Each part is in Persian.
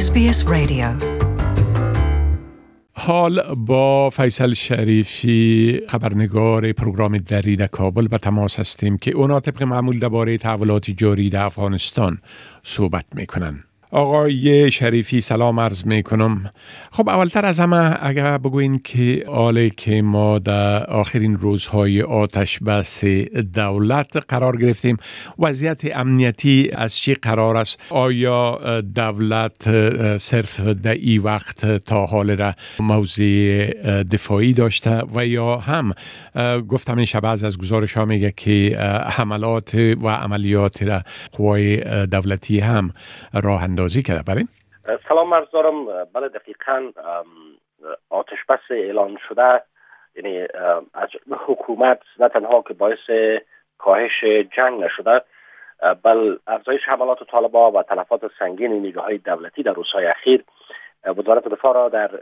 SBS Radio. حال با فیصل شریفی خبرنگار پروگرام دری در کابل به تماس هستیم که اونا طبق معمول درباره تحولات جاری در افغانستان صحبت میکنن. آقای شریفی سلام عرض میکنم. خب اولتر از همه اگر بگوین که حالی که ما در آخرین روزهای آتش بس دولت قرار گرفتیم، وضعیت امنیتی از چی قرار است؟ آیا دولت صرف در این وقت تا حال را موضع دفاعی داشته و یا هم گفتم این شب از گزارش ها میگه که حملات و عملیات را قوای دولتی هم راه اندازی کرده؟ بله سلام عرض دارم. بله دقیقاً آتش بس اعلان شده، یعنی از حکومت نه تنها که باعث کاهش جنگ نشده، بل افزایش حملات طالبان و تلفات سنگین نیروهای دولتی در روزهای اخیر وزارت دفاع را در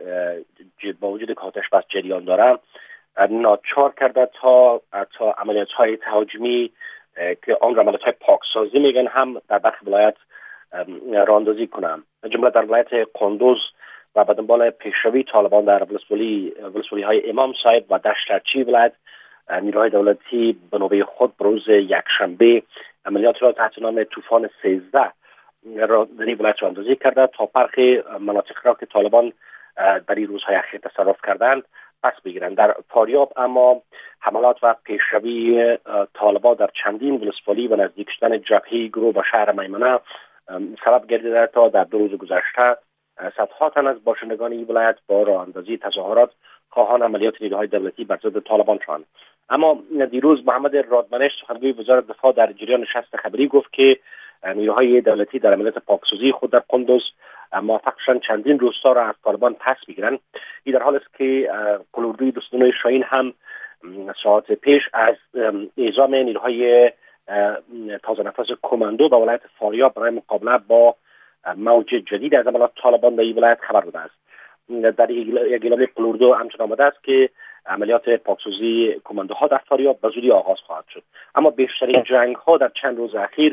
با وجود که آتش بس جریان داره ناچار کرده تا عملیات های تهاجمی که آن را عملیات های پاکسازی میگن هم در برخی ولایت راه اندازی کنند. جمله در ولایت قندوز و به دنبال پیشروی طالبان در ولسوالی های امام صاحب و دشترچی ولایت، نیروهای دولتی به نوبه خود به روز یکشنبه عملیات را تحت نام طوفان 13 را در این ولایت راه اندازی کرده تا برخی مناطق را که طالبان در این روزهای اخیر تصرف کردند پس بگیرند. در فاریاب اما حملات و پیشروی طالبان در چندین ولسوالی و نزدیک شدن جبهه گروه به شهر میمنه سبب گردیده تا در 2 روز گذشته صدها تن از باشندگان این ولایت با راه اندازی تظاهرات خواهان عملیات نیروهای دولتی بر ضد طالبان شدند. اما دیروز محمد رادمنش سخنگوی وزارت دفاع در جریان نشست خبری گفت که نیروهای دولتی در عملیات پاکسازی خود در قندوز موفق شدند چندین روستا را از طالبان پس بگیرند. این در حال است که قلوردوی دستان شاهین هم ساعت پیش از اعزام نیروهای تازه نفس کماندو به ولایت فاریاب برای مقابله با موج جدید از عملیات طالبان در این ولایت خبر داده است. در اعلامیه قلوردو همچنین آمده است که عملیات پاکسازی کماندوها در فاریاب به زودی آغاز خواهد شد. اما بیشترین جنگ ها در چند روز اخیر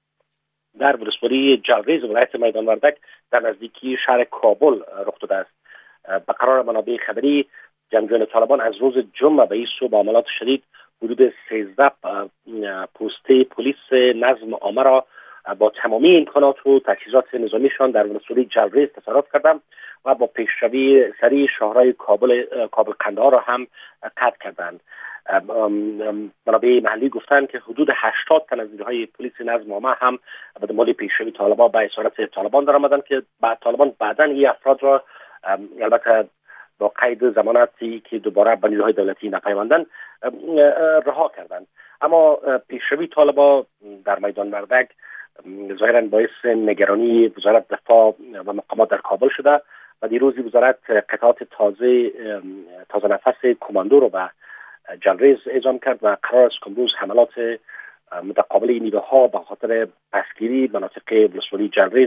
در ولسوالی جلریز ولایت میدان وردک در نزدیکی شهر کابل رخ داده است. به قرار منابع خبری، جنگجویان طالبان از روز جمعه به این سو با عملیات شدید حدود 13 پوسته پلیس نظم عامه را با تمامی امکانات و تجهیزات نظامیشان در ولسوالی جلریز تصرف کردند و با پیشروی سریع شاهراه کابل قندهار را هم قطع کردند. منابع محلی گفتند که حدود 80 تن از نیروهای پلیس نظم عامه هم به دنبال پیشروی طالبان به اسارت طالبان درآمدند که طالبان بعداً این افراد را البته با قید ضمانتی که دوباره به نیروهای دولتی نپیوندند رها کردند. اما پیشروی طالبان در میدان وردک ظاهراً باعث نگرانی وزارت دفاع و مقامات در کابل شده و دیروز وزارت قطعات تازه نفس کماندو رو به جلریز اعزام کرد و قرار است امروز حملات متقابل نیروها به خاطر بسگیری مناطق ولسوالی جلریز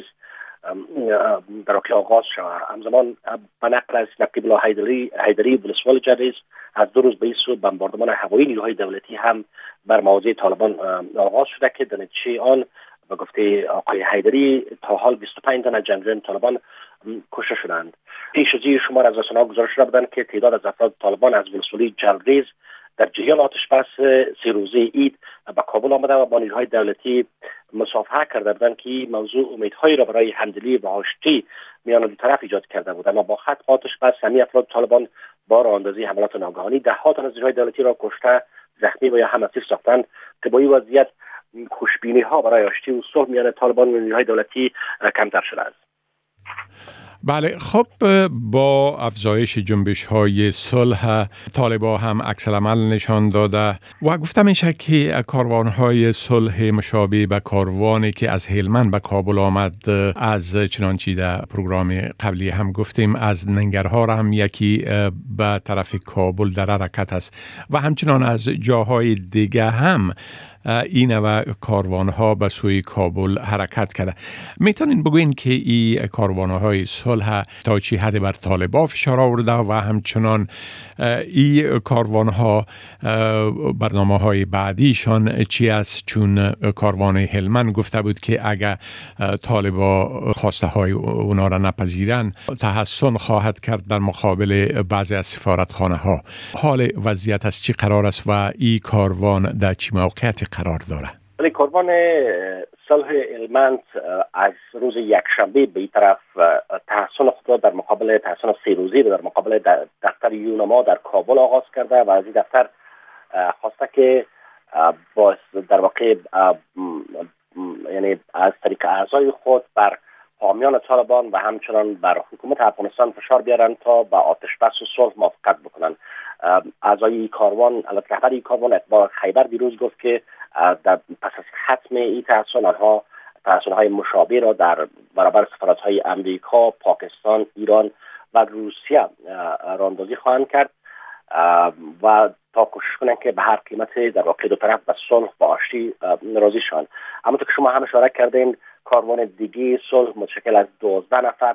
در واقع آغاز شود. همزمان به نقل از نقیب الله حیدری ولسوالی جلریز از 2 روز به این سو بمباردمان هوایی نیروهای دولتی هم بر مواضع طالبان آغاز شده که در نتیجه آن به گفته آقای حیدری تا حال 25 تن از جنگجویان طالبان کشته شدند. پیش از این شمار از رسانه‌ها گزارش شده بودند که تعداد از افراد طالبان از ولسوالی جلریز در جریان آتش بس 3 روزه عید به کابل آمده و با نیروهای دولتی مصافحه کرده بودند که موضوع امیدهایی را برای همدلی و آشتی میان دو طرف ایجاد کرده بود. اما با ختم آتش بس همه افراد طالبان با راه اندازی حملات ناگهانی ده‌ها تن از نیروهای دولتی را کشته، زخمی و یا هم اسیر ساختند که با این وضعیت خوشبینی ها برای آشتی و صلح میان طالبان و نیروهای دولتی کمتر شده است. بله، خب با افزایش جنبش های صلح طالبان هم عکس العمل نشان داده و گفتم میشه که کاروان های صلح مشابه به کاروانی که از هلمند به کابل آمد، از چنانچه در پروگرام قبلی هم گفتیم از ننگرهار هم یکی به طرف کابل در حرکت است و همچنان از جاهای دیگه هم این و کاروانها به سوی کابل حرکت کرده. میتونین بگوین که این کاروانهای صلح تا چی حد بر طالبان فشار آورده و همچنان این کاروانها برنامه‌های بعدیشان چی است؟ چون کاروان هلمند گفته بود که اگر طالبان خواسته های اونا را نپذیرن تحسن خواهد کرد در مقابل بعضی از سفارتخانه ها. حال وضعیت از چی قرار است و این کاروان در چی موقعیت قرار داره؟ ولی کاروان صلح هلمند از روز یکشنبه به این طرف تحسن خود را در مقابل تحسن 3 روزی در مقابل دفتر یونما در کابل آغاز کرده و از این دفتر خواسته که در واقع یعنی از طریق اعضای خود بر حامیان طالبان و همچنان بر حکومت افغانستان فشار بیارن تا با آتش بس و صلح موافقت بکنن. اعضای این کاروان، البته رهبر این کاروان اقبال خیبر دیروز گفت که پس از ختم این تحسن‌های مشابه را در برابر سفارت‌های امریکا، پاکستان، ایران و روسیه راهاندازی خواهند کرد و تا کوشش کنند که به هر قیمت در واقع دو طرف به صلح و آشتی راضی شوند. اما که شما هم اشاره کردین، کاروان دیگه صلح متشکل از 12 نفر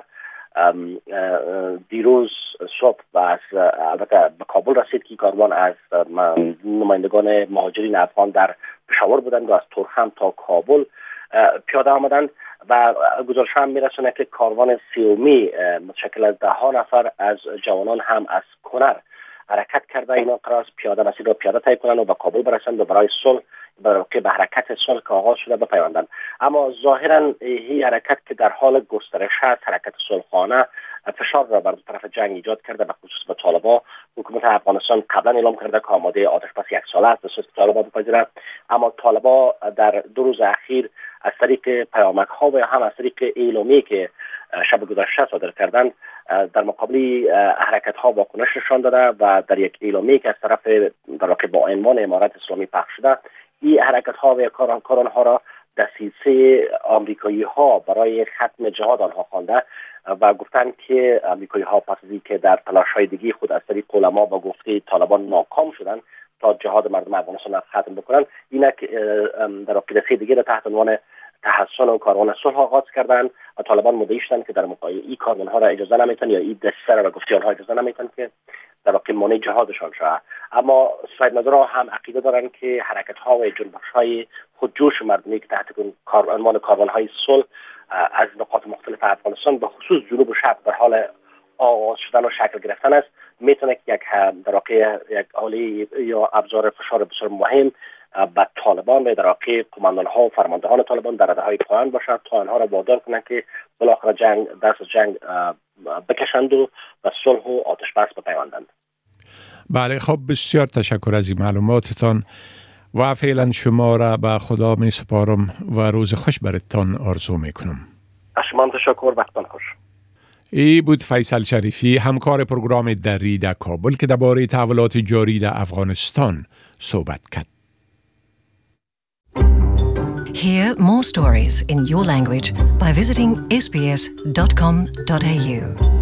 دیروز صبح البته به کابل رسید که کاروان از نمایندگان مهاجرین افغان در پشاور بودند و از تورخم تا کابل پیاده آمدند و گزارش هم میرسونه که کاروان سیومی متشکل از 10 نفر از جوانان هم از کنر حرکت کرده. اینا قرار است پیاده مسیر را پیاده طی کنند و به کابل برسند و برای صلح که به حرکت صلح که آغاز شده بپیوندند. اما ظاهرا این حرکت که در حال گسترش است، حرکت صلحانه، فشار را بر دو طرف جنگ ایجاد کرده، به خصوص به طالبان. حکومت افغانستان قبلا اعلام کرده که آماده آتش بس 1 ساله است دست طالبان بپذیرد، اما طالبان در 2 روز اخیر از طریق پیامک ها و هم از طریق اعلامیه‌ای که شب گذشته صادر کردند در مقابل حرکت ها واکنش نشان داده و در یک اعلامیه‌ای که از طرف در واقع با عنوان امارت اسلامی پخش شده، این حرکت ها و کاران ها را دسیسه آمریکایی ها برای ختم جهاد آنها خوانده و گفتند که آمریکایی ها پس از اینکه در تلاش های دیگه خود از طریق علما با گفته طالبان ناکام شدند تا جهاد مردم افغانستان را ختم بکنند، اینک در واقع دسته دیگه را تحت عنوان تحسن و کاروان صلح آغاز کردند و طالبان مدعی شدند که در مقابل این کاروان ها را اجازه نمیتن یا این دسته را گفته آنها اجازه نمیتن که در واقع مانع جهادشان شود. اما صاحب نظرها هم عقیده دارند که حرکت ها و جنبش های خودجوش مردمی که تحت عنوان کاروان های صلح از نقاط مختلف افغانستان به خصوص جنوب و شرق در حال آغاز شدن و شکل گرفتن است، میتونه که در واقع یک آله یا ابزار فشار بسیار مهم به طالبان و در واقع قماندان ها و فرماندهان طالبان در رده‌های پایان باشد تا آنها را وادار کنند که بالاخره دست از جنگ بکشند و به صلح و آتش بس بپیوندند. بله، خب بسیار تشکر از این معلوماتتان و فعلا شما را به خدا می سپارم و روز خوش براتان آرزو می کنم. از شما تشکر، وقتتان خوش. ای بود فیصل شریفی، همکار پروگرام دری در کابل که درباره تحولات جاری در افغانستان صحبت کرد. Hear more stories in your language by visiting sbs.com.au.